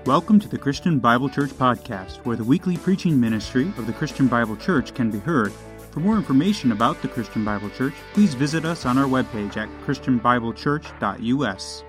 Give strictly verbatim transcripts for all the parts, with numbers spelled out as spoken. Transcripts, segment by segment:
Welcome to the Christian Bible Church Podcast, where the weekly preaching ministry of the Christian Bible Church can be heard. For more information about the Christian Bible Church, please visit us on our webpage at christian bible church dot u s.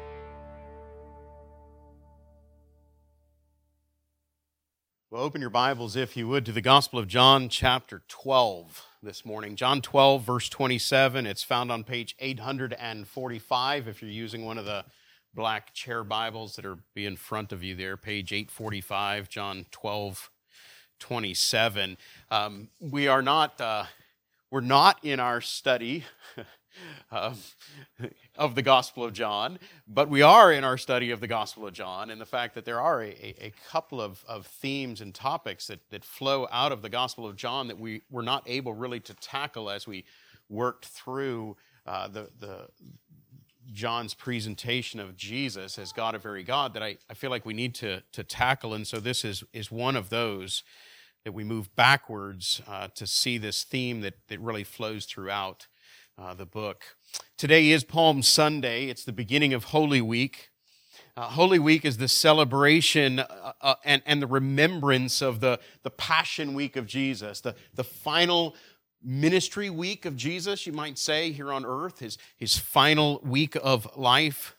Well, open your Bibles, if you would, to the Gospel of John, chapter twelve this morning. John twelve, verse twenty-seven. It's found on page eight forty-five if you're using one of the black chair Bibles that are be in front of you there, page eight forty-five, John twelve, twenty-seven. Um, we are not, uh, we're not in our study uh, of the Gospel of John, but we are in our study of the Gospel of John, and the fact that there are a, a, a couple of, of themes and topics that, that flow out of the Gospel of John that we were not able really to tackle as we worked through uh, the the John's presentation of Jesus as God, a very God, that I, I feel like we need to, to tackle. And so this is, is one of those that we move backwards uh, to see this theme that, that really flows throughout uh, the book. Today is Palm Sunday. It's the beginning of Holy Week. Uh, Holy Week is the celebration uh, uh, and, and the remembrance of the, the Passion Week of Jesus, the, the final ministry week of Jesus, you might say, here on earth, his, his final week of life.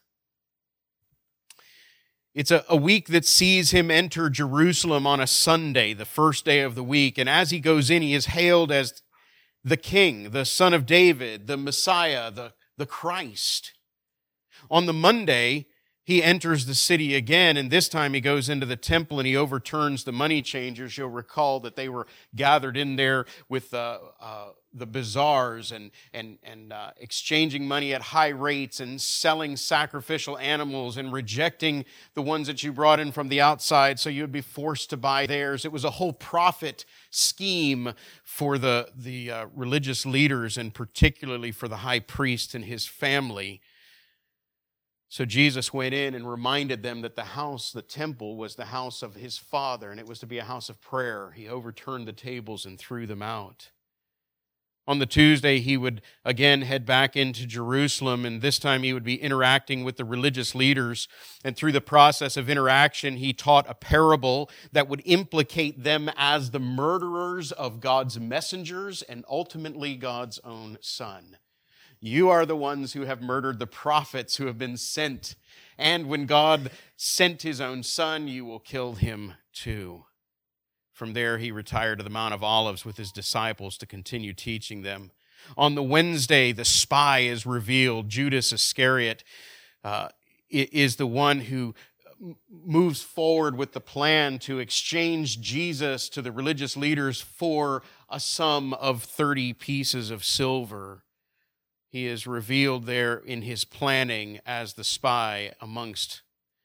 It's a, a week that sees him enter Jerusalem on a Sunday, the first day of the week, and as he goes in, he is hailed as the King, the Son of David, the Messiah, the, the Christ. On the Monday, he enters the city again, and this time he goes into the temple and he overturns the money changers. You'll recall that they were gathered in there with uh, uh, the bazaars and and and uh, exchanging money at high rates and selling sacrificial animals and rejecting the ones that you brought in from the outside, so you would be forced to buy theirs. It was a whole profit scheme for the the uh, religious leaders, and particularly for the high priest and his family. So Jesus went in and reminded them that the house, the temple, was the house of his Father, and it was to be a house of prayer. He overturned the tables and threw them out. On the Tuesday, he would again head back into Jerusalem, and this time he would be interacting with the religious leaders. And through the process of interaction, he taught a parable that would implicate them as the murderers of God's messengers and ultimately God's own Son. You are the ones who have murdered the prophets who have been sent. And when God sent his own Son, you will kill him too. From there, he retired to the Mount of Olives with his disciples to continue teaching them. On the Wednesday, the spy is revealed. Judas Iscariot uh, is the one who moves forward with the plan to exchange Jesus to the religious leaders for a sum of thirty pieces of silver. He is revealed there in his planning as the spy amongst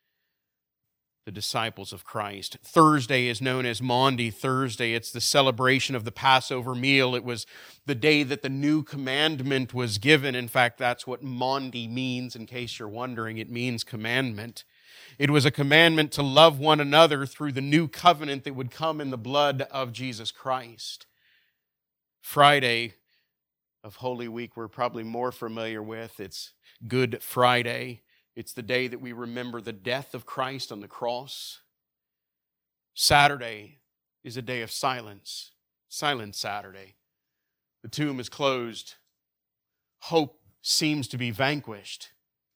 the disciples of Christ. Thursday is known as Maundy Thursday. It's the celebration of the Passover meal. It was the day that the new commandment was given. In fact, that's what Maundy means, in case you're wondering. It means commandment. It was a commandment to love one another through the new covenant that would come in the blood of Jesus Christ. Friday of Holy Week we're probably more familiar with. It's Good Friday. It's the day that we remember the death of Christ on the cross. Saturday is a day of silence. Silent Saturday. The tomb is closed. Hope seems to be vanquished.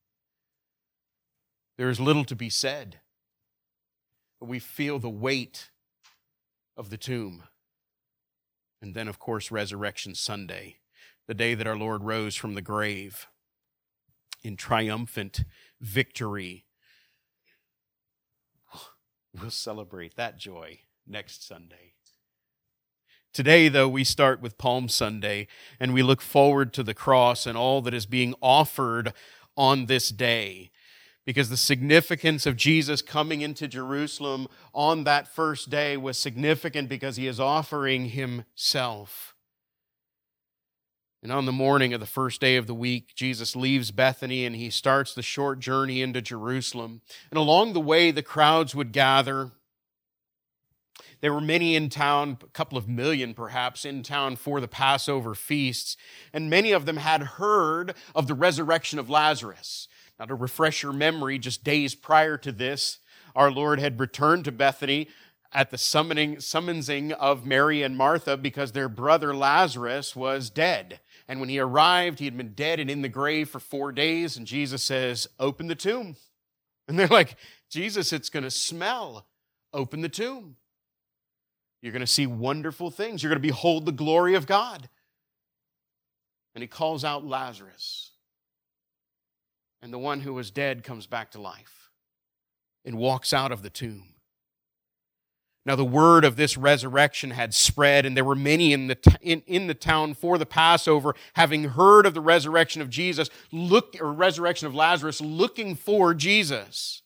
There is little to be said, but we feel the weight of the tomb. And then, of course, Resurrection Sunday, the day that our Lord rose from the grave in triumphant victory. We'll celebrate that joy next Sunday. Today, though, we start with Palm Sunday, and we look forward to the cross and all that is being offered on this day, because the significance of Jesus coming into Jerusalem on that first day was significant because he is offering himself. And on the morning of the first day of the week, Jesus leaves Bethany and he starts the short journey into Jerusalem. And along the way, the crowds would gather. There were many in town, a couple of million perhaps, in town for the Passover feasts. And many of them had heard of the resurrection of Lazarus. Now, to refresh your memory, just days prior to this, our Lord had returned to Bethany at the summoning, summonsing of Mary and Martha because their brother Lazarus was dead. And when he arrived, he had been dead and in the grave for four days. And Jesus says, open the tomb. And they're like, Jesus, it's going to smell. Open the tomb. You're going to see wonderful things. You're going to behold the glory of God. And he calls out Lazarus. And the one who was dead comes back to life and walks out of the tomb. Now the word of this resurrection had spread, and there were many in the, t- in, in the town for the Passover, having heard of the resurrection of Jesus, look, or resurrection of Lazarus, looking for Jesus.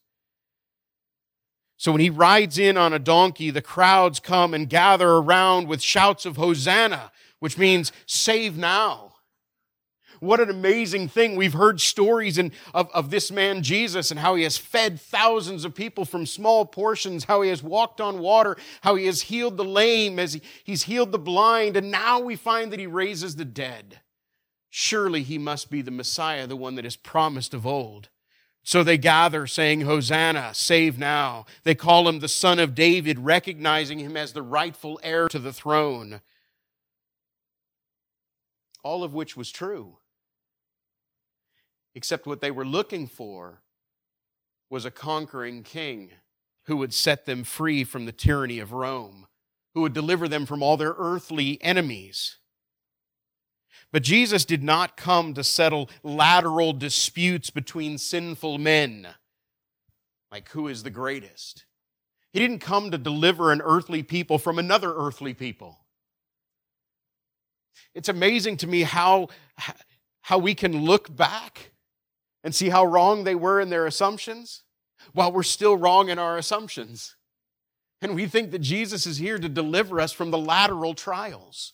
So when he rides in on a donkey, the crowds come and gather around with shouts of Hosanna, which means save now. What an amazing thing. We've heard stories in, of, of this man Jesus and how he has fed thousands of people from small portions, how he has walked on water, how he has healed the lame, as he, he's healed the blind, and now we find that he raises the dead. Surely he must be the Messiah, the one that is promised of old. So they gather saying, Hosanna, save now. They call him the Son of David, recognizing him as the rightful heir to the throne. All of which was true. Except what they were looking for was a conquering king who would set them free from the tyranny of Rome, who would deliver them from all their earthly enemies. But Jesus did not come to settle lateral disputes between sinful men, like who is the greatest. He didn't come to deliver an earthly people from another earthly people. It's amazing to me how, how we can look back and see how wrong they were in their assumptions while we're still wrong in our assumptions. And we think that Jesus is here to deliver us from the lateral trials.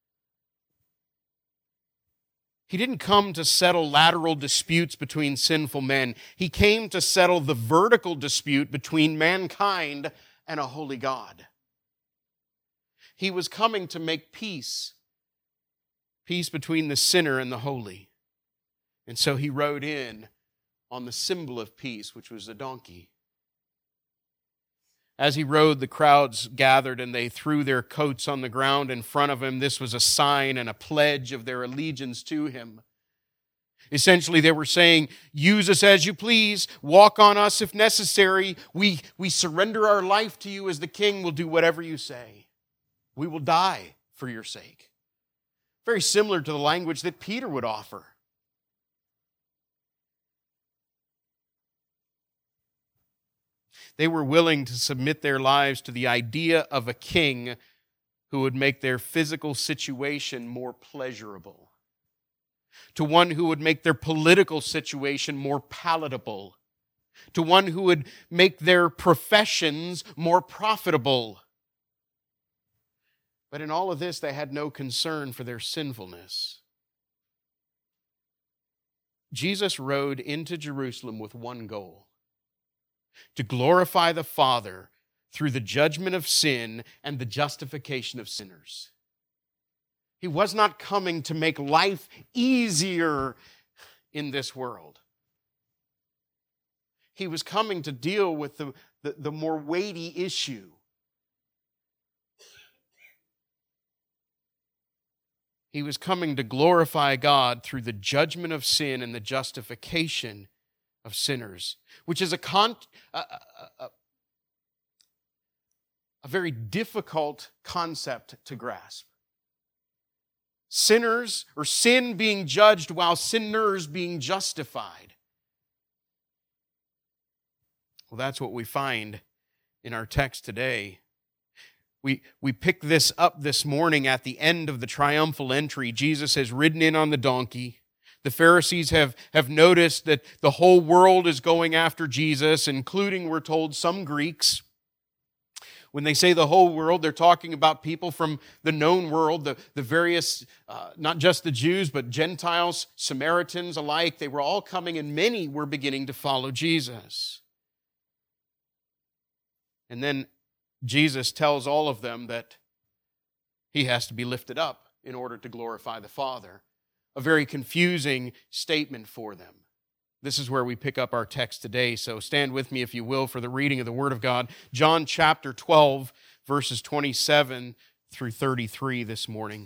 He didn't come to settle lateral disputes between sinful men. He came to settle the vertical dispute between mankind and a holy God. He was coming to make peace, peace between the sinner and the holy. And so he rode in on the symbol of peace, which was a donkey. As he rode, the crowds gathered and they threw their coats on the ground in front of him. This was a sign and a pledge of their allegiance to him. Essentially, they were saying, use us as you please, walk on us if necessary. We, we surrender our life to you as the king. We'll do whatever you say. We will die for your sake. Very similar to the language that Peter would offer. They were willing to submit their lives to the idea of a king who would make their physical situation more pleasurable, to one who would make their political situation more palatable, to one who would make their professions more profitable. But in all of this, they had no concern for their sinfulness. Jesus rode into Jerusalem with one goal: to glorify the Father through the judgment of sin and the justification of sinners. He was not coming to make life easier in this world. He was coming to deal with the, the, the more weighty issue. He was coming to glorify God through the judgment of sin and the justification of sinners, which is a, con- a, a, a, a very difficult concept to grasp. Sinners, or sin being judged while sinners being justified. Well, that's what we find in our text today. We, we pick this up this morning at the end of the triumphal entry. Jesus has ridden in on the donkey. The Pharisees have, have noticed that the whole world is going after Jesus, including, we're told, some Greeks. When they say the whole world, they're talking about people from the known world, the, the various, uh, not just the Jews, but Gentiles, Samaritans alike. They were all coming, and many were beginning to follow Jesus. And then Jesus tells all of them that he has to be lifted up in order to glorify the Father. A very confusing statement for them. This is where we pick up our text today, so stand with me, if you will, for the reading of the Word of God. John chapter twelve, verses twenty-seven through thirty-three this morning.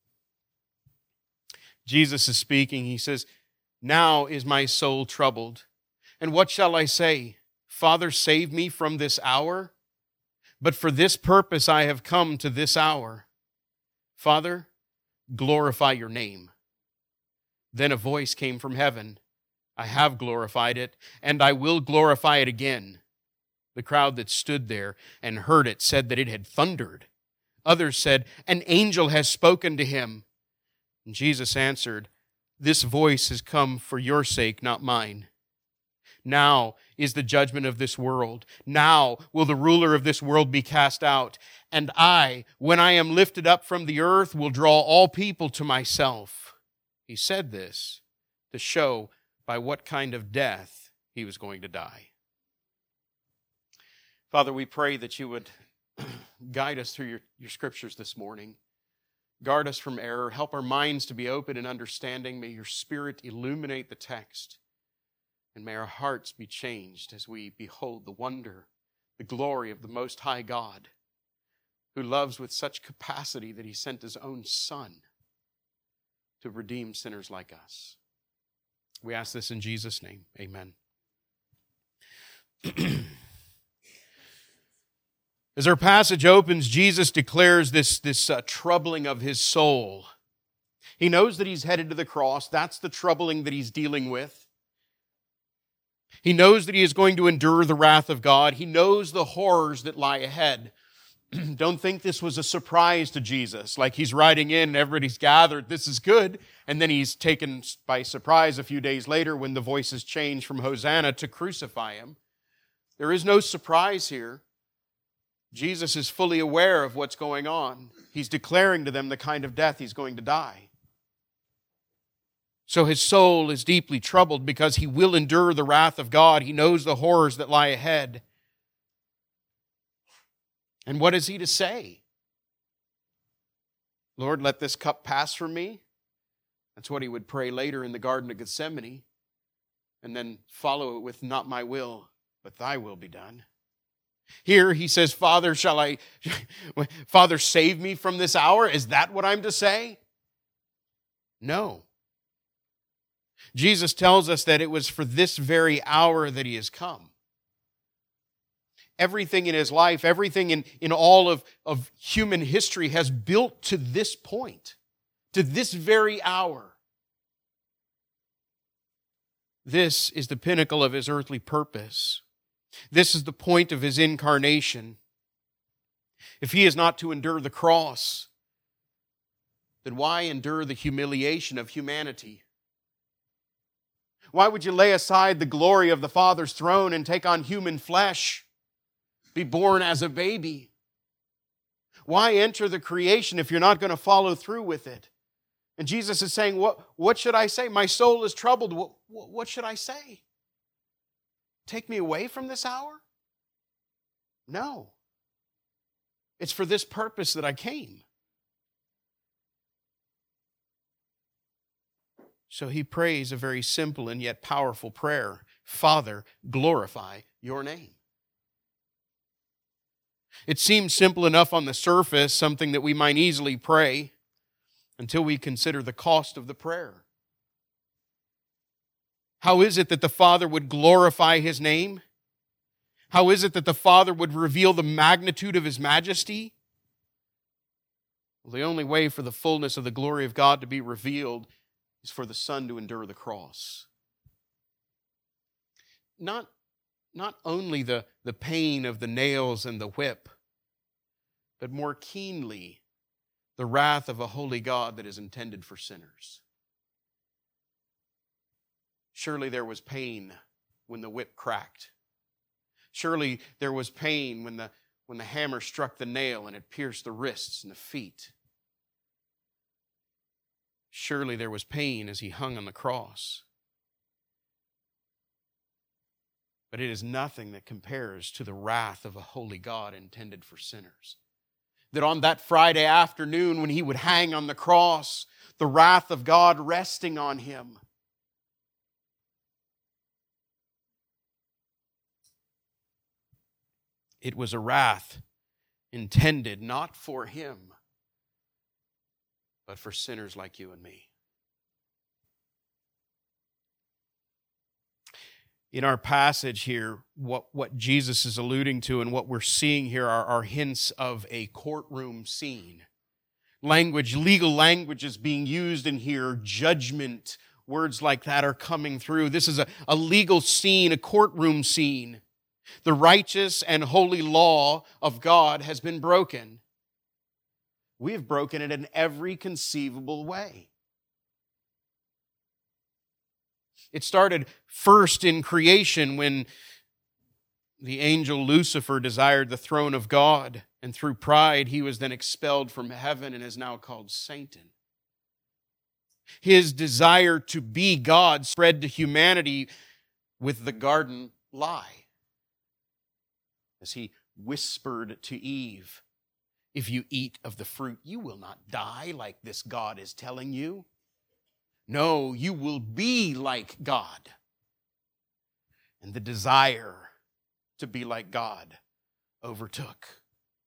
Jesus is speaking. He says, "Now is my soul troubled, and what shall I say? Father, save me from this hour? But for this purpose I have come to this hour. Father, glorify your name." Then a voice came from heaven. "I have glorified it, and I will glorify it again." The crowd that stood there and heard it said that it had thundered. Others said, "An angel has spoken to him." And Jesus answered, "This voice has come for your sake, not mine. Now is the judgment of this world. Now will the ruler of this world be cast out. And I, when I am lifted up from the earth, will draw all people to myself." He said this to show by what kind of death he was going to die. Father, we pray that you would guide us through your, your scriptures this morning. Guard us from error. Help our minds to be open and understanding. May your Spirit illuminate the text. And may our hearts be changed as we behold the wonder, the glory of the Most High God, who loves with such capacity that he sent his own Son to redeem sinners like us. We ask this in Jesus' name. Amen. As our passage opens, Jesus declares this, this uh, troubling of his soul. He knows that he's headed to the cross. That's the troubling that he's dealing with. He knows that he is going to endure the wrath of God. He knows the horrors that lie ahead. Don't think this was a surprise to Jesus, like he's riding in and everybody's gathered, this is good, and then he's taken by surprise a few days later when the voices change from Hosanna to crucify him. There is no surprise here. Jesus is fully aware of what's going on. He's declaring to them the kind of death he's going to die. So his soul is deeply troubled because he will endure the wrath of God. He knows the horrors that lie ahead. And what is he to say? "Lord, let this cup pass from me." That's what he would pray later in the Garden of Gethsemane. And then follow it with, "Not my will, but thy will be done." Here he says, Father, shall I, Father, save me from this hour? Is that what I'm to say? No. Jesus tells us that it was for this very hour that he has come. Everything in his life, everything in, in all of, of human history has built to this point, to this very hour. This is the pinnacle of his earthly purpose. This is the point of his incarnation. If he is not to endure the cross, then why endure the humiliation of humanity? Why would you lay aside the glory of the Father's throne and take on human flesh? Be born as a baby? Why enter the creation if you're not going to follow through with it? And Jesus is saying, what, what should I say? My soul is troubled. What, what should I say? Take me away from this hour? No. It's for this purpose that I came. So he prays a very simple and yet powerful prayer. Father, glorify your name. It seems simple enough on the surface, something that we might easily pray, until we consider the cost of the prayer. How is it that the Father would glorify his name? How is it that the Father would reveal the magnitude of his majesty? Well, the only way for the fullness of the glory of God to be revealed is for the Son to endure the cross. Not, not only the, the pain of the nails and the whip, but more keenly the wrath of a holy God that is intended for sinners. Surely there was pain when the whip cracked. Surely there was pain when the, when the hammer struck the nail and it pierced the wrists and the feet. Surely there was pain as he hung on the cross. But it is nothing that compares to the wrath of a holy God intended for sinners. That on that Friday afternoon when he would hang on the cross, the wrath of God resting on him, it was a wrath intended not for him, but for sinners like you and me. In our passage here, what, what Jesus is alluding to and what we're seeing here are, are hints of a courtroom scene. Language, legal language is being used in here. Judgment, words like that are coming through. This is a, a legal scene, a courtroom scene. The righteous and holy law of God has been broken. We have broken it in every conceivable way. It started first in creation when the angel Lucifer desired the throne of God, and through pride he was then expelled from heaven and is now called Satan. His desire to be God spread to humanity with the garden lie, as he whispered to Eve, "If you eat of the fruit, you will not die like this God is telling you. No, you will be like God." And the desire to be like God overtook.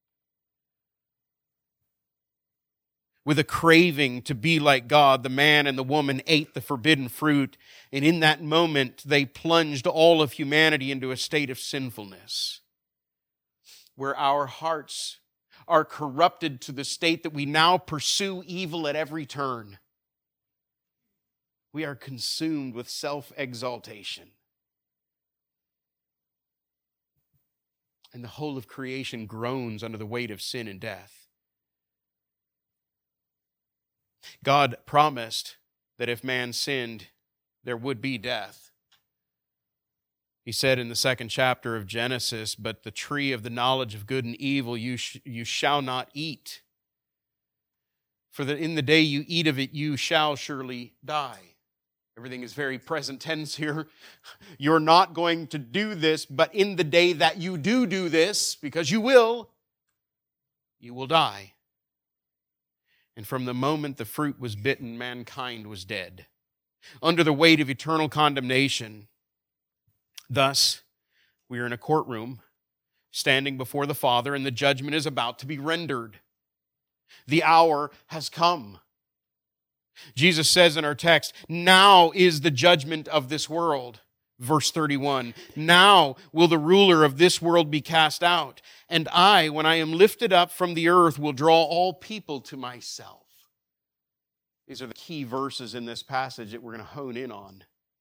With a craving to be like God, the man and the woman ate the forbidden fruit, and in that moment they plunged all of humanity into a state of sinfulness, where our hearts are corrupted to the state that we now pursue evil at every turn. We are consumed with self-exaltation. And the whole of creation groans under the weight of sin and death. God promised that if man sinned, there would be death. He said in the second chapter of Genesis, "But the tree of the knowledge of good and evil you, sh- you shall not eat. For that in the day you eat of it, you shall surely die." Everything is very present tense here. You're not going to do this, but in the day that you do do this, because you will, you will die. And from the moment the fruit was bitten, mankind was dead, under the weight of eternal condemnation. Thus, we are in a courtroom, standing before the Father, and the judgment is about to be rendered. The hour has come. Jesus says in our text, "Now is the judgment of this world." Verse thirty-one, "Now will the ruler of this world be cast out, and I, when I am lifted up from the earth, will draw all people to myself." These are the key verses in this passage that we're going to hone in on.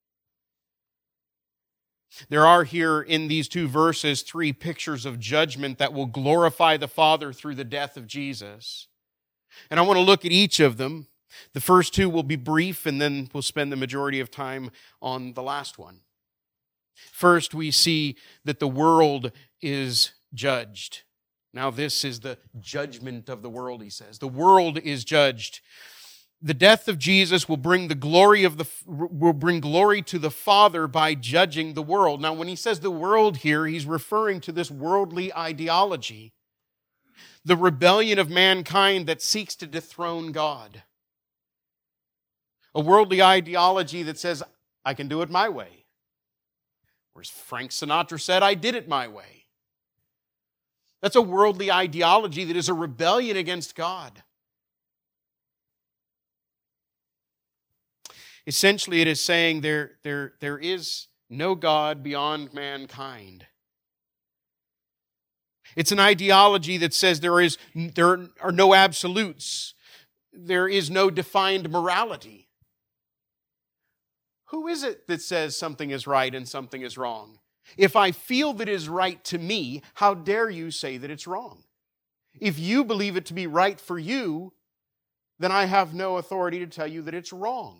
There are here in these two verses three pictures of judgment that will glorify the Father through the death of Jesus. And I want to look at each of them. The first two will be brief, and then we'll spend the majority of time on the last one. First, we see that the world is judged. Now, this is the judgment of the world, he says. The world is judged. The death of Jesus will bring the glory of the will bring glory to the Father by judging the world. Now, when he says the world here, he's referring to this worldly ideology, the rebellion of mankind that seeks to dethrone God. A worldly ideology that says, I can do it my way. Or as Frank Sinatra said, I did it my way. That's a worldly ideology that is a rebellion against God. Essentially, it is saying there, there, there is no God beyond mankind. It's an ideology that says there is, there are no absolutes. There is no defined morality. Who is it that says something is right and something is wrong? If I feel that it is right to me, how dare you say that it's wrong? If you believe it to be right for you, then I have no authority to tell you that it's wrong.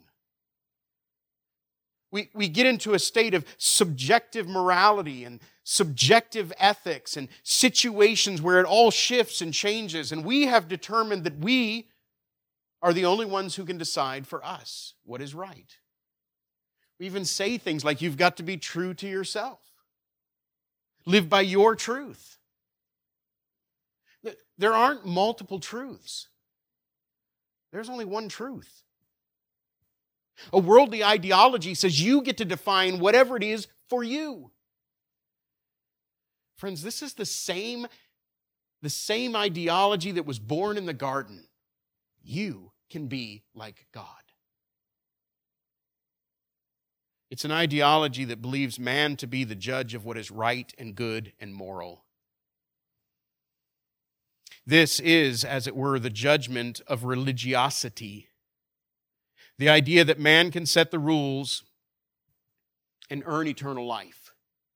We, we get into a state of subjective morality and subjective ethics and situations where it all shifts and changes, and we have determined that we are the only ones who can decide for us what is right. We even say things like, you've got to be true to yourself. Live by your truth. There aren't multiple truths. There's only one truth. A worldly ideology says you get to define whatever it is for you. Friends, this is the same, the same ideology that was born in the garden. You can be like God. It's an ideology that believes man to be the judge of what is right and good and moral. This is, as it were, the judgment of religiosity. The idea that man can set the rules and earn eternal life.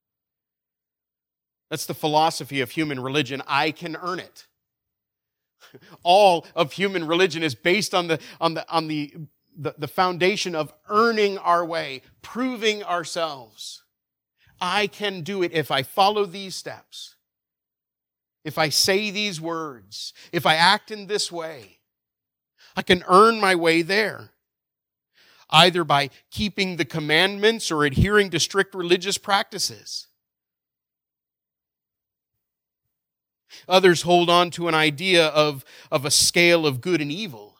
That's the philosophy of human religion. I can earn it. All of human religion is based on the, on the, on the, the, the foundation of earning our way, proving ourselves. I can do it if I follow these steps. If I say these words, if I act in this way, I can earn my way there. Either by keeping the commandments or adhering to strict religious practices. Others hold on to an idea of, of a scale of good and evil.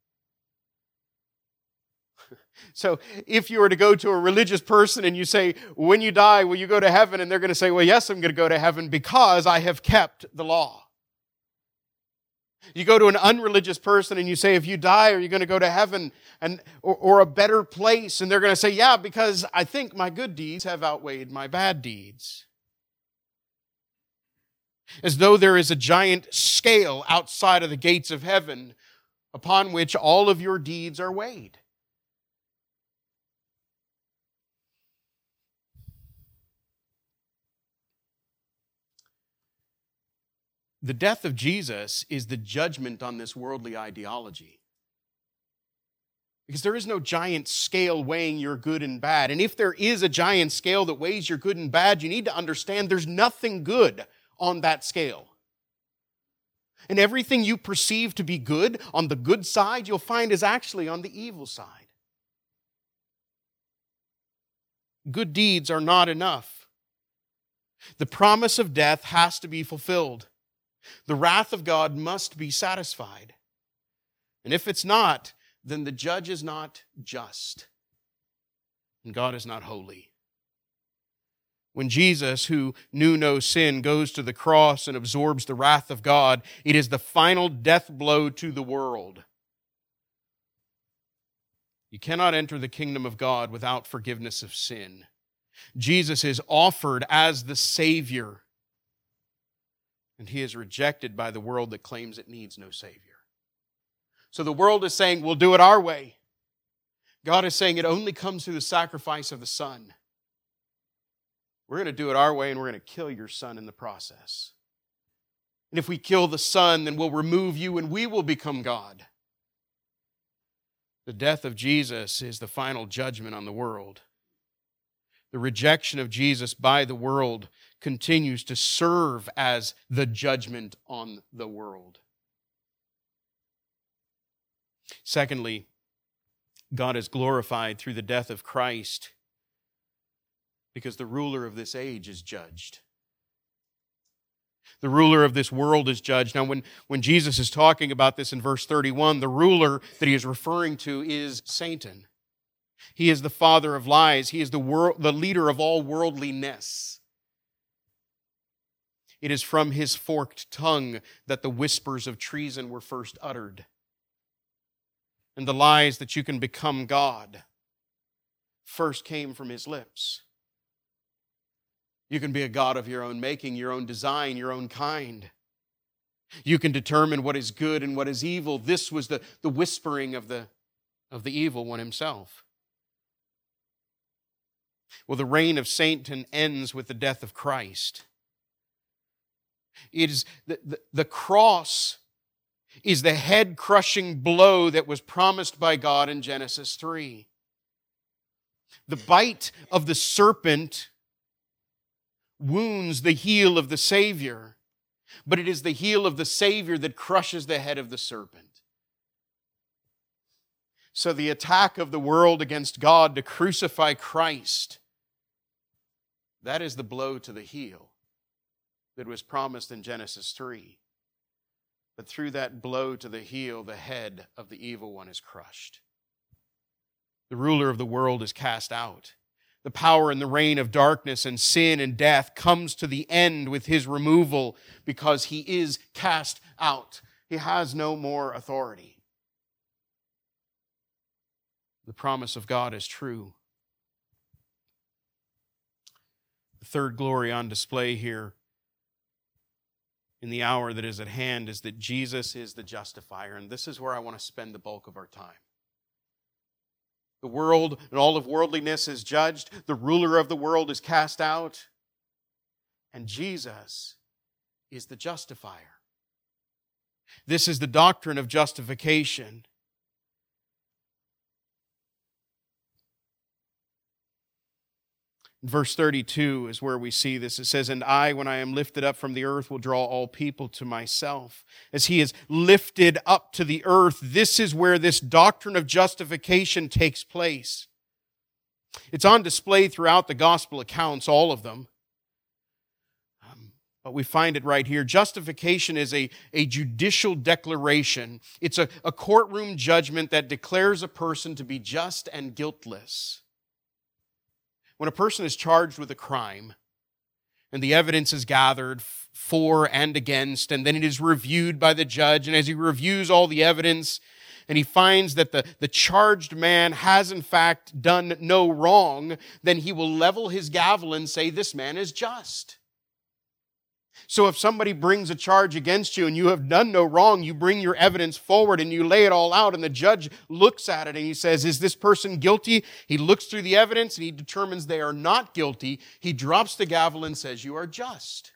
So if you were to go to a religious person and you say, when you die, will you go to heaven? And they're going to say, well, yes, I'm going to go to heaven because I have kept the law. You go to an unreligious person and you say, if you die, are you going to go to heaven and or, or a better place? And they're going to say, yeah, because I think my good deeds have outweighed my bad deeds. As though there is a giant scale outside of the gates of heaven upon which all of your deeds are weighed. The death of Jesus is the judgment on this worldly ideology. Because there is no giant scale weighing your good and bad. And if there is a giant scale that weighs your good and bad, you need to understand there's nothing good on that scale. And everything you perceive to be good on the good side, you'll find is actually on the evil side. Good deeds are not enough. The promise of death has to be fulfilled. The wrath of God must be satisfied. And if it's not, then the judge is not just. And God is not holy. When Jesus, who knew no sin, goes to the cross and absorbs the wrath of God, it is the final death blow to the world. You cannot enter the kingdom of God without forgiveness of sin. Jesus is offered as the Savior. And he is rejected by the world that claims it needs no Savior. So the world is saying, we'll do it our way. God is saying it only comes through the sacrifice of the Son. We're going to do it our way, and we're going to kill your Son in the process. And if we kill the Son, then we'll remove you, and we will become God. The death of Jesus is the final judgment on the world. The rejection of Jesus by the world continues to serve as the judgment on the world. Secondly, God is glorified through the death of Christ because the ruler of this age is judged. The ruler of this world is judged. Now, when, when Jesus is talking about this in verse thirty-one, the ruler that he is referring to is Satan. He is the father of lies. He is the world, the leader of all worldliness. It is from his forked tongue that the whispers of treason were first uttered. And the lies that you can become God first came from his lips. You can be a God of your own making, your own design, your own kind. You can determine what is good and what is evil. This was the, the whispering of the, of the evil one himself. Well, the reign of Satan ends with the death of Christ. It is the, the, the cross is the head-crushing blow that was promised by God in Genesis three. The bite of the serpent wounds the heel of the Savior, but it is the heel of the Savior that crushes the head of the serpent. So the attack of the world against God to crucify Christ, that is the blow to the heel that was promised in Genesis three. But through that blow to the heel, the head of the evil one is crushed. The ruler of the world is cast out. The power and the reign of darkness and sin and death comes to the end with his removal because he is cast out. He has no more authority. The promise of God is true. The third glory on display here in the hour that is at hand is that Jesus is the justifier, and this is where I want to spend the bulk of our time. The world and all of worldliness is judged. The ruler of the world is cast out. And Jesus is the justifier. This is the doctrine of justification. Verse thirty-two is where we see this. It says, "And I, when I am lifted up from the earth, will draw all people to myself." As he is lifted up to the earth, this is where this doctrine of justification takes place. It's on display throughout the gospel accounts, all of them. Um, but we find it right here. Justification is a, a judicial declaration. It's a, a courtroom judgment that declares a person to be just and guiltless. When a person is charged with a crime, and the evidence is gathered for and against, and then it is reviewed by the judge, and as he reviews all the evidence, and he finds that the, the charged man has in fact done no wrong, then he will level his gavel and say, this man is just. So if somebody brings a charge against you and you have done no wrong, you bring your evidence forward and you lay it all out, and the judge looks at it and he says, is this person guilty? He looks through the evidence and he determines they are not guilty. He drops the gavel and says, you are just.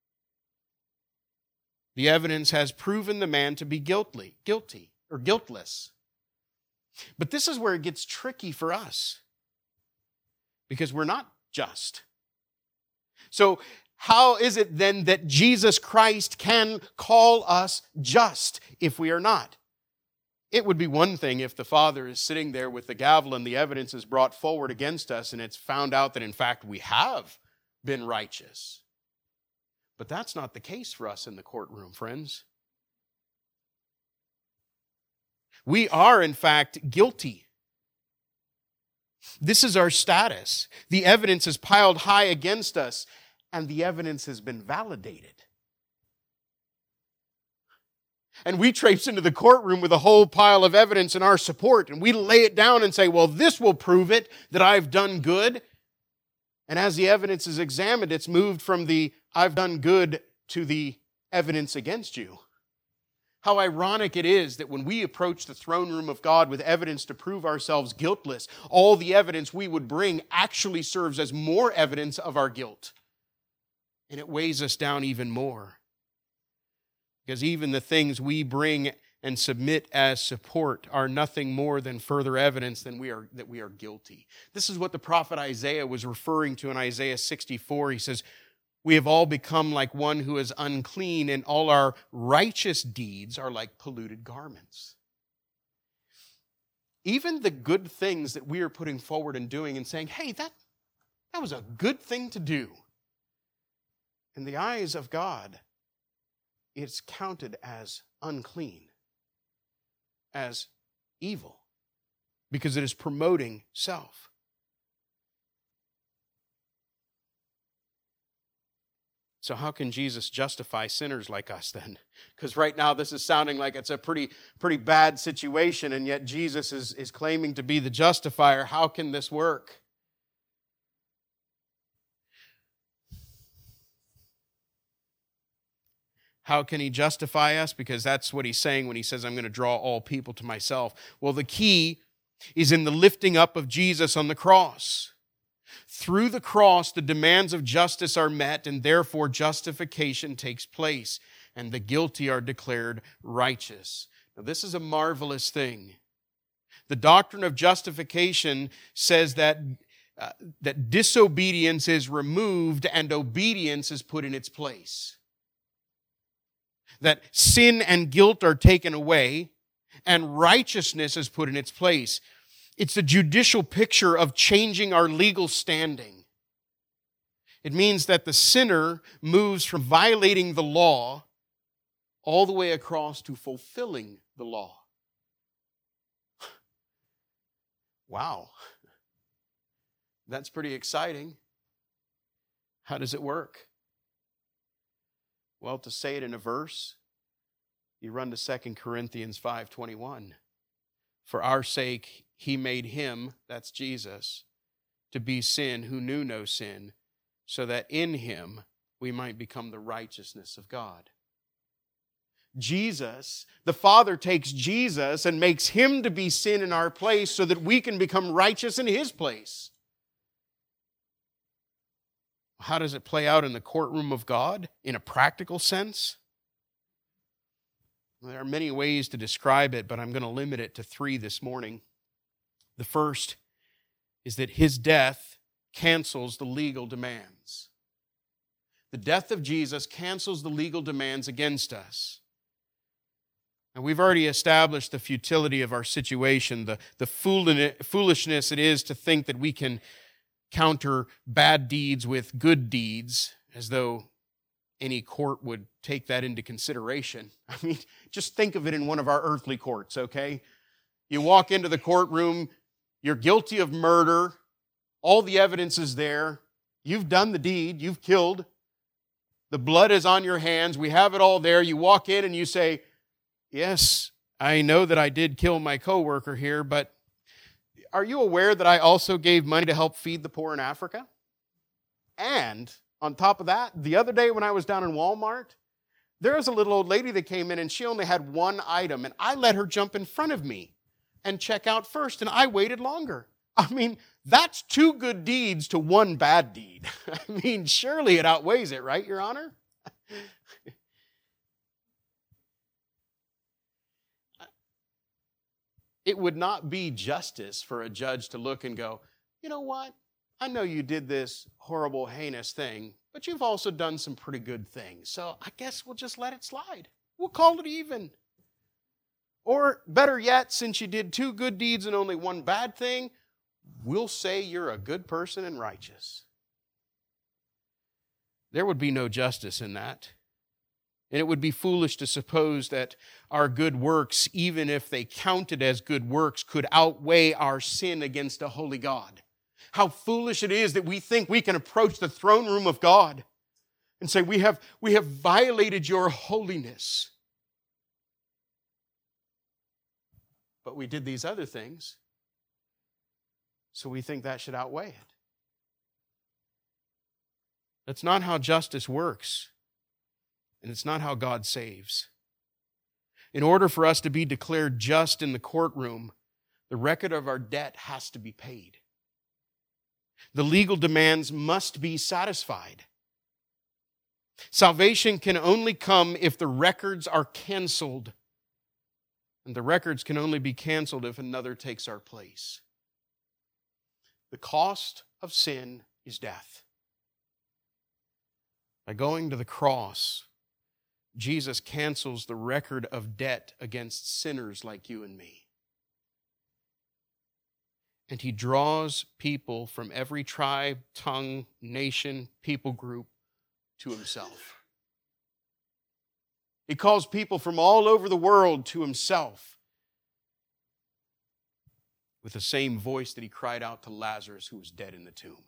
The evidence has proven the man to be guilty, guilty or guiltless. But this is where it gets tricky for us, because we're not just. So how is it then that Jesus Christ can call us just if we are not? It would be one thing if the Father is sitting there with the gavel and the evidence is brought forward against us and it's found out that in fact we have been righteous. But that's not the case for us in the courtroom, friends. We are in fact guilty. This is our status. The evidence is piled high against us, and the evidence has been validated. And we traipse into the courtroom with a whole pile of evidence in our support, and we lay it down and say, well, this will prove it, that I've done good. And as the evidence is examined, it's moved from the I've done good to the evidence against you. How ironic it is that when we approach the throne room of God with evidence to prove ourselves guiltless, all the evidence we would bring actually serves as more evidence of our guilt. And it weighs us down even more. Because even the things we bring and submit as support are nothing more than further evidence than we are, that we are guilty. This is what the prophet Isaiah was referring to in Isaiah sixty-four. He says, we have all become like one who is unclean, and all our righteous deeds are like polluted garments. Even the good things that we are putting forward and doing and saying, hey, that, that was a good thing to do. In the eyes of God, it's counted as unclean, as evil, because it is promoting self. So how can Jesus justify sinners like us then? Because right now this is sounding like it's a pretty, pretty bad situation, and yet Jesus is, is claiming to be the justifier. How can this work? How can he justify us? Because that's what he's saying when he says, I'm going to draw all people to myself. Well, the key is in the lifting up of Jesus on the cross. Through the cross, the demands of justice are met, and therefore justification takes place, and the guilty are declared righteous. Now, this is a marvelous thing. The doctrine of justification says that, uh, that disobedience is removed and obedience is put in its place. That sin and guilt are taken away, and righteousness is put in its place. It's a judicial picture of changing our legal standing. It means that the sinner moves from violating the law all the way across to fulfilling the law. Wow. That's pretty exciting. How does it work? Well, to say it in a verse, you run to Second Corinthians five twenty-one. For our sake, he made him, that's Jesus, to be sin who knew no sin, so that in him we might become the righteousness of God. Jesus, the Father takes Jesus and makes him to be sin in our place so that we can become righteous in his place. How does it play out in the courtroom of God in a practical sense? There are many ways to describe it, but I'm going to limit it to three this morning. The first is that his death cancels the legal demands. The death of Jesus cancels the legal demands against us. And we've already established the futility of our situation, the, the foolishness it is to think that we can counter bad deeds with good deeds, as though any court would take that into consideration. I mean, just think of it in one of our earthly courts, okay? You walk into the courtroom, you're guilty of murder, all the evidence is there, you've done the deed, you've killed, the blood is on your hands, we have it all there. You walk in and you say, yes, I know that I did kill my coworker here, but are you aware that I also gave money to help feed the poor in Africa? And on top of that, the other day when I was down in Walmart, there was a little old lady that came in and she only had one item, and I let her jump in front of me and check out first, and I waited longer. I mean, that's two good deeds to one bad deed. I mean, surely it outweighs it, right, Your Honor? It would not be justice for a judge to look and go, you know what? I know you did this horrible, heinous thing, but you've also done some pretty good things. So I guess we'll just let it slide. We'll call it even. Or better yet, since you did two good deeds and only one bad thing, we'll say you're a good person and righteous. There would be no justice in that. And it would be foolish to suppose that our good works, even if they counted as good works, could outweigh our sin against a holy God. How foolish it is that we think we can approach the throne room of God and say, we have, we have violated your holiness. But we did these other things, so we think that should outweigh it. That's not how justice works. And it's not how God saves. In order for us to be declared just in the courtroom, the record of our debt has to be paid. The legal demands must be satisfied. Salvation can only come if the records are canceled. And the records can only be canceled if another takes our place. The cost of sin is death. By going to the cross, Jesus cancels the record of debt against sinners like you and me. And he draws people from every tribe, tongue, nation, people group to himself. He calls people from all over the world to himself with the same voice that he cried out to Lazarus, who was dead in the tomb.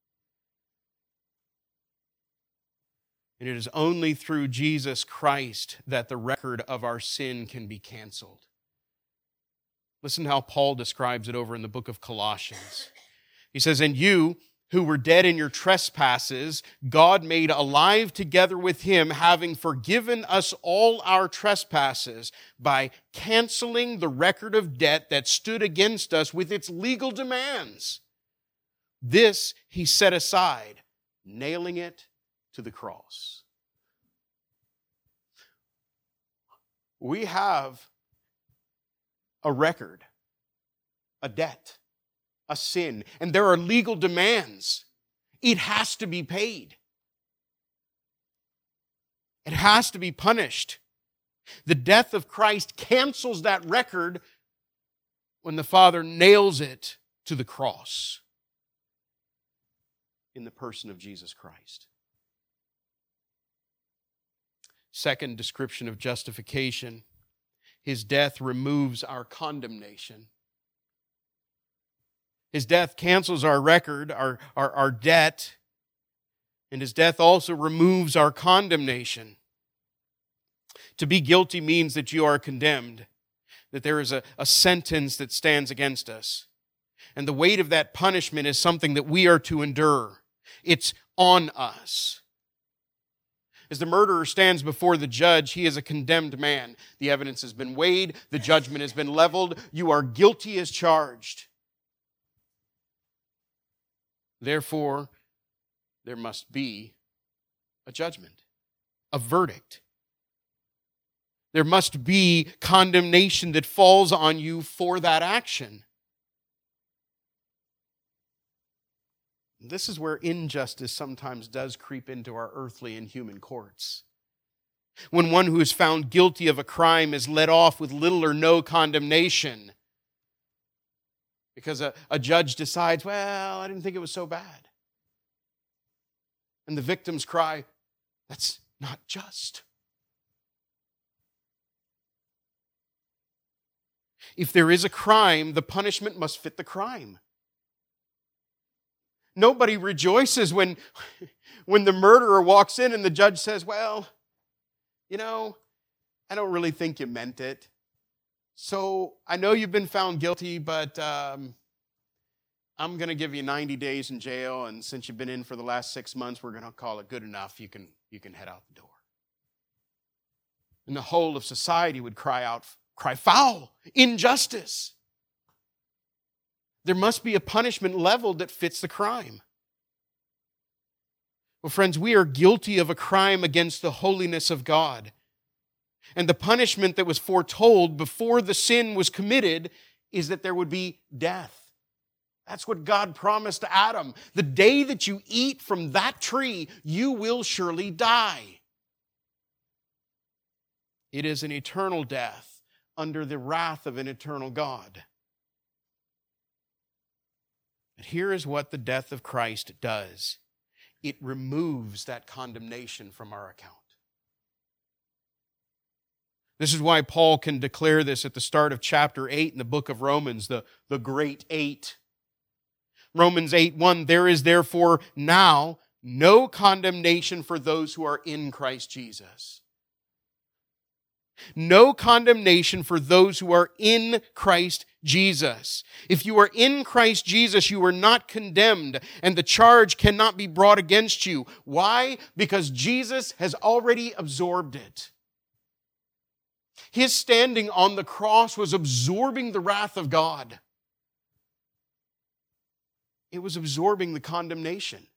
And it is only through Jesus Christ that the record of our sin can be canceled. Listen to how Paul describes it over in the book of Colossians. He says, and you who were dead in your trespasses, God made alive together with him, having forgiven us all our trespasses by canceling the record of debt that stood against us with its legal demands. This he set aside, nailing it to the cross. We have a record, a debt, a sin, and there are legal demands. It has to be paid. It has to be punished. The death of Christ cancels that record when the Father nails it to the cross in the person of Jesus Christ. Second description of justification. His death removes our condemnation. His death cancels our record, our, our, our debt, and his death also removes our condemnation. To be guilty means that you are condemned, that there is a, a sentence that stands against us. And the weight of that punishment is something that we are to endure. It's on us. As the murderer stands before the judge, he is a condemned man. The evidence has been weighed. The judgment has been leveled. You are guilty as charged. Therefore, there must be a judgment, a verdict. There must be condemnation that falls on you for that action. This is where injustice sometimes does creep into our earthly and human courts. When one who is found guilty of a crime is let off with little or no condemnation because a, a judge decides, well, I didn't think it was so bad. And the victims cry, that's not just. If there is a crime, the punishment must fit the crime. Nobody rejoices when, when the murderer walks in and the judge says, well, you know, I don't really think you meant it. So I know you've been found guilty, but um, I'm going to give you ninety days in jail, and since you've been in for the last six months, we're going to call it good enough. You can, you can head out the door. And the whole of society would cry out, cry foul, injustice. There must be a punishment leveled that fits the crime. Well, friends, we are guilty of a crime against the holiness of God. And the punishment that was foretold before the sin was committed is that there would be death. That's what God promised to Adam. The day that you eat from that tree, you will surely die. It is an eternal death under the wrath of an eternal God. But here is what the death of Christ does. It removes that condemnation from our account. This is why Paul can declare this at the start of chapter eight in the book of Romans, the, the great eight. Romans eight one, there is therefore now no condemnation for those who are in Christ Jesus. No condemnation for those who are in Christ Jesus. If you are in Christ Jesus, you are not condemned, and the charge cannot be brought against you. Why? Because Jesus has already absorbed it. His standing on the cross was absorbing the wrath of God. It was absorbing the condemnation.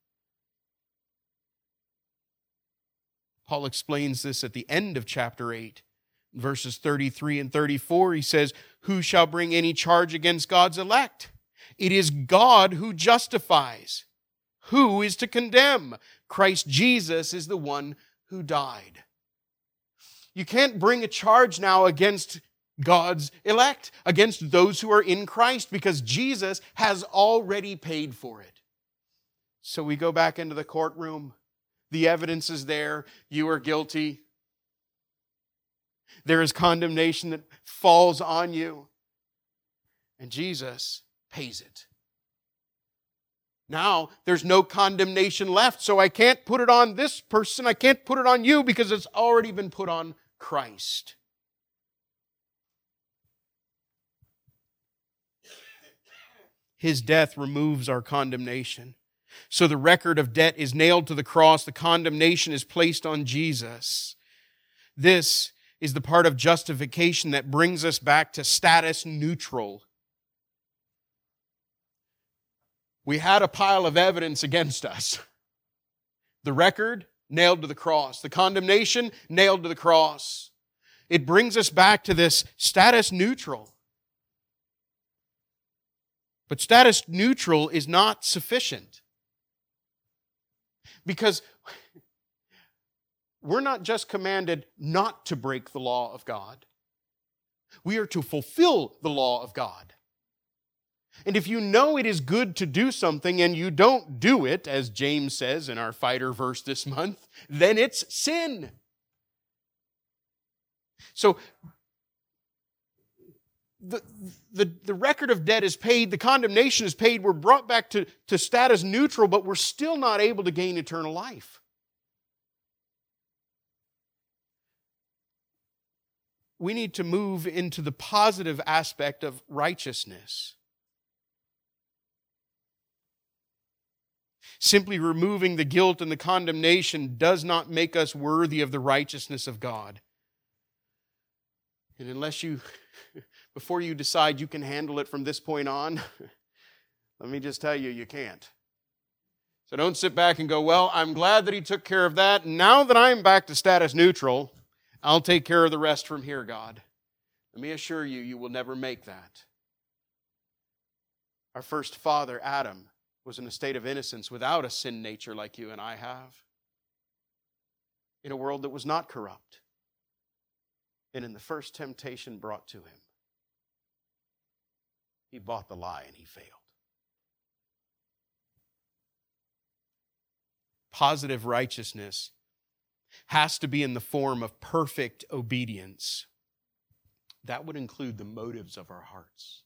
Paul explains this at the end of chapter eight. Verses thirty-three and thirty-four, he says, who shall bring any charge against God's elect? It is God who justifies. Who is to condemn? Christ Jesus is the one who died. You can't bring a charge now against God's elect, against those who are in Christ, because Jesus has already paid for it. So we go back into the courtroom. The evidence is there. You are guilty. There is condemnation that falls on you. And Jesus pays it. Now, there's no condemnation left, so I can't put it on this person. I can't put it on you because it's already been put on Christ. His death removes our condemnation. So the record of debt is nailed to the cross. The condemnation is placed on Jesus. This is the part of justification that brings us back to status neutral. We had a pile of evidence against us. The record, nailed to the cross. The condemnation, nailed to the cross. It brings us back to this status neutral. But status neutral is not sufficient. Because we're not just commanded not to break the law of God. We are to fulfill the law of God. And if you know it is good to do something and you don't do it, as James says in our fighter verse this month, then it's sin. So, the, the, the record of debt is paid, the condemnation is paid, we're brought back to, to status neutral, but we're still not able to gain eternal life. We need to move into the positive aspect of righteousness. Simply removing the guilt and the condemnation does not make us worthy of the righteousness of God. And unless you, before you decide you can handle it from this point on, let me just tell you, you can't. So don't sit back and go, well, I'm glad that He took care of that. Now that I'm back to status neutral, I'll take care of the rest from here, God. Let me assure you, you will never make that. Our first father, Adam, was in a state of innocence without a sin nature like you and I have, in a world that was not corrupt. And in the first temptation brought to him, he bought the lie and he failed. Positive righteousness has to be in the form of perfect obedience. That would include the motives of our hearts.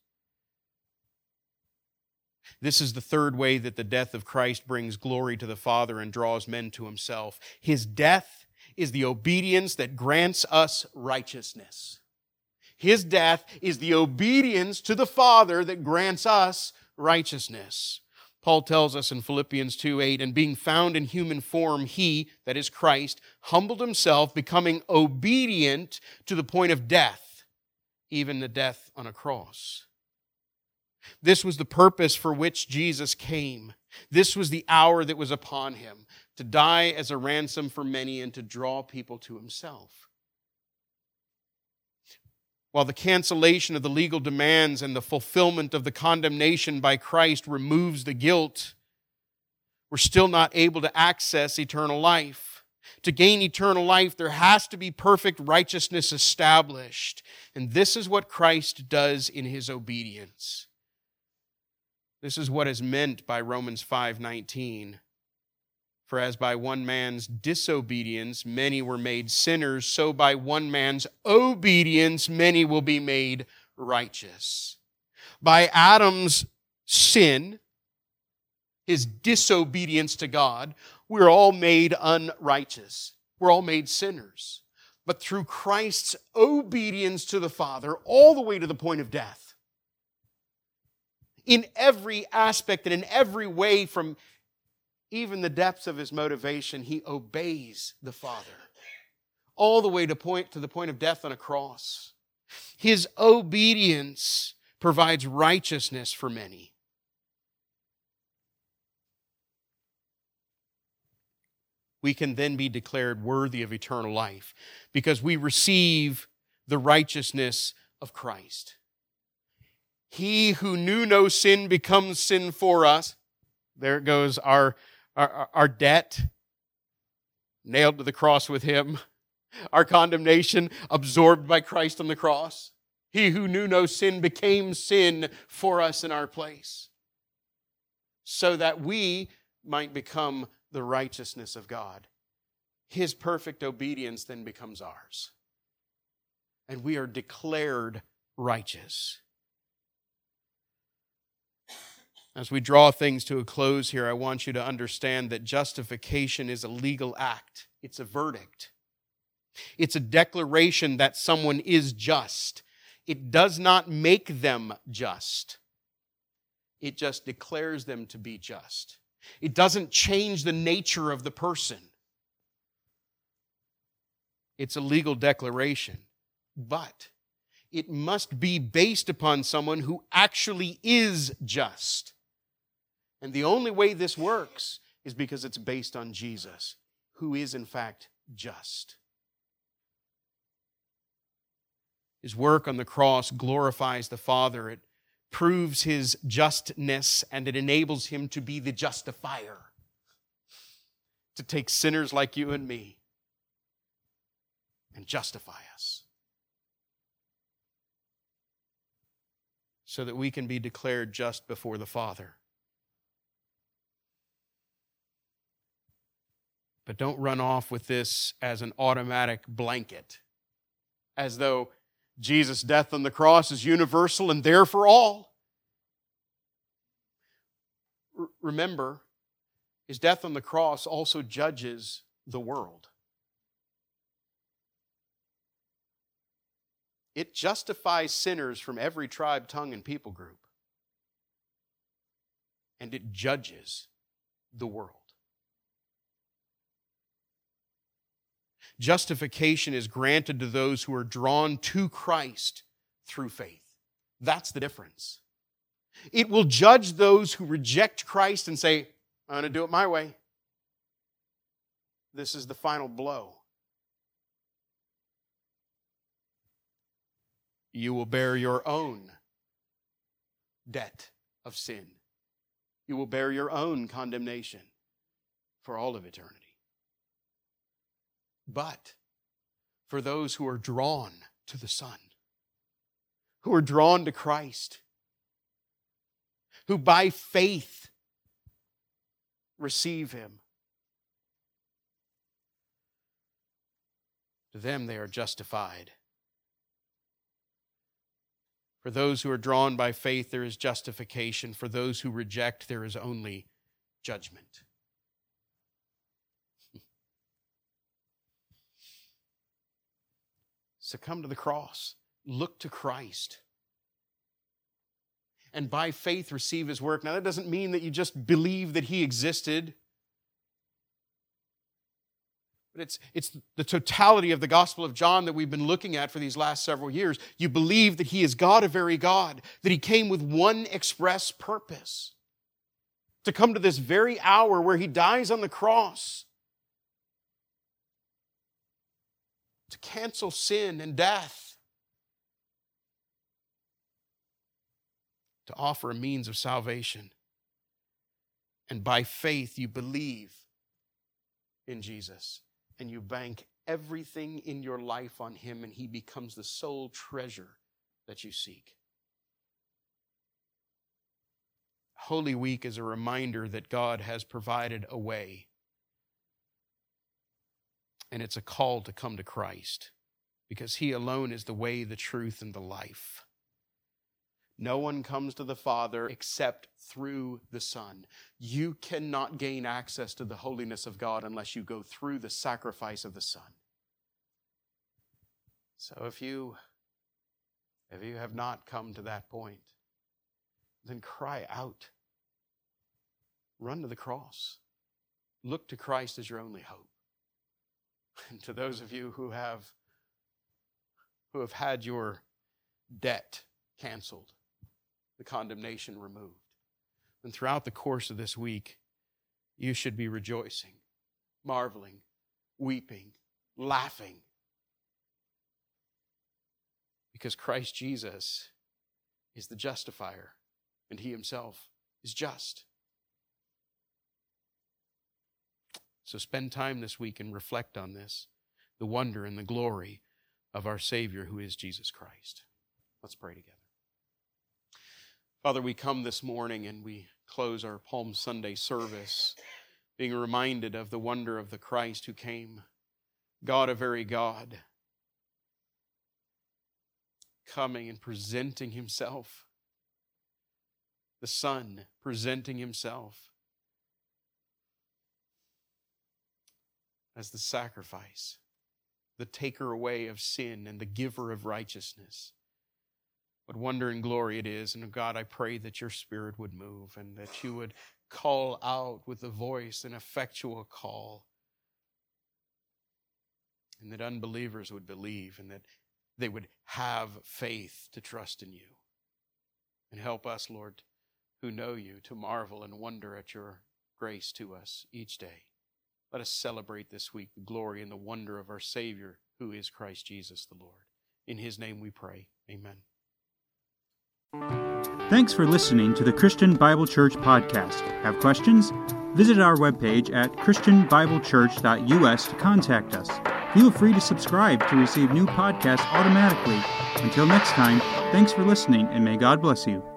This is the third way that the death of Christ brings glory to the Father and draws men to Himself. His death is the obedience that grants us righteousness. His death is the obedience to the Father that grants us righteousness. Paul tells us in Philippians two eight, and being found in human form, He, that is Christ, humbled Himself, becoming obedient to the point of death, even the death on a cross. This was the purpose for which Jesus came. This was the hour that was upon Him, to die as a ransom for many and to draw people to Himself. While the cancellation of the legal demands and the fulfillment of the condemnation by Christ removes the guilt, we're still not able to access eternal life. To gain eternal life, there has to be perfect righteousness established. And this is what Christ does in His obedience. This is what is meant by Romans five nineteen. For as by one man's disobedience many were made sinners, so by one man's obedience many will be made righteous. By Adam's sin, his disobedience to God, we're all made unrighteous. We're all made sinners. But through Christ's obedience to the Father, all the way to the point of death, in every aspect and in every way, from even the depths of His motivation, He obeys the Father, all the way to point to the point of death on a cross. His obedience provides righteousness for many. We can then be declared worthy of eternal life because we receive the righteousness of Christ. He who knew no sin becomes sin for us. There it goes, our, our, our debt nailed to the cross with Him. Our condemnation absorbed by Christ on the cross. He who knew no sin became sin for us in our place, so that we might become the righteousness of God. His perfect obedience then becomes ours, and we are declared righteous. As we draw things to a close here, I want you to understand that justification is a legal act. It's a verdict. It's a declaration that someone is just. It does not make them just. It just declares them to be just. It doesn't change the nature of the person. It's a legal declaration, but it must be based upon someone who actually is just. And the only way this works is because it's based on Jesus, who is in fact just. His work on the cross glorifies the Father. It proves His justness, and it enables Him to be the justifier, to take sinners like you and me and justify us, so that we can be declared just before the Father. But don't run off with this as an automatic blanket, as though Jesus' death on the cross is universal and there for all. R- remember, His death on the cross also judges the world. It justifies sinners from every tribe, tongue, and people group. And it judges the world. Justification is granted to those who are drawn to Christ through faith. That's the difference. It will judge those who reject Christ and say, I'm going to do it my way. This is the final blow. You will bear your own debt of sin. You will bear your own condemnation for all of eternity. But for those who are drawn to the Son, who are drawn to Christ, who by faith receive Him, to them they are justified. For those who are drawn by faith, there is justification. For those who reject, there is only judgment. Succumb to the cross. Look to Christ. And by faith receive His work. Now that doesn't mean that you just believe that He existed. But it's, it's the totality of the Gospel of John that we've been looking at for these last several years. You believe that He is God, a very God, that He came with one express purpose. To come to this very hour where He dies on the cross. To cancel sin and death. To offer a means of salvation. And by faith you believe in Jesus. And you bank everything in your life on Him, and He becomes the sole treasure that you seek. Holy Week is a reminder that God has provided a way. And it's a call to come to Christ, because He alone is the way, the truth, and the life. No one comes to the Father except through the Son. You cannot gain access to the holiness of God unless you go through the sacrifice of the Son. So if you, if you have not come to that point, then cry out. Run to the cross. Look to Christ as your only hope. And to those of you who have, who have had your debt canceled, the condemnation removed, and throughout the course of this week, you should be rejoicing, marveling, weeping, laughing, because Christ Jesus is the justifier, and He Himself is just. So spend time this week and reflect on this, the wonder and the glory of our Savior, who is Jesus Christ. Let's pray together. Father, we come this morning and we close our Palm Sunday service being reminded of the wonder of the Christ who came, God, a very God, coming and presenting Himself, the Son presenting Himself as the sacrifice, the taker away of sin and the giver of righteousness. What wonder and glory it is. And God, I pray that Your Spirit would move and that You would call out with a voice, an effectual call. And that unbelievers would believe and that they would have faith to trust in You. And help us, Lord, who know You, to marvel and wonder at Your grace to us each day. Let us celebrate this week the glory and the wonder of our Savior, who is Christ Jesus the Lord. In His name we pray. Amen. Thanks for listening to the Christian Bible Church podcast. Have questions? Visit our webpage at christian bible church dot u s to contact us. Feel free to subscribe to receive new podcasts automatically. Until next time, thanks for listening, and may God bless you.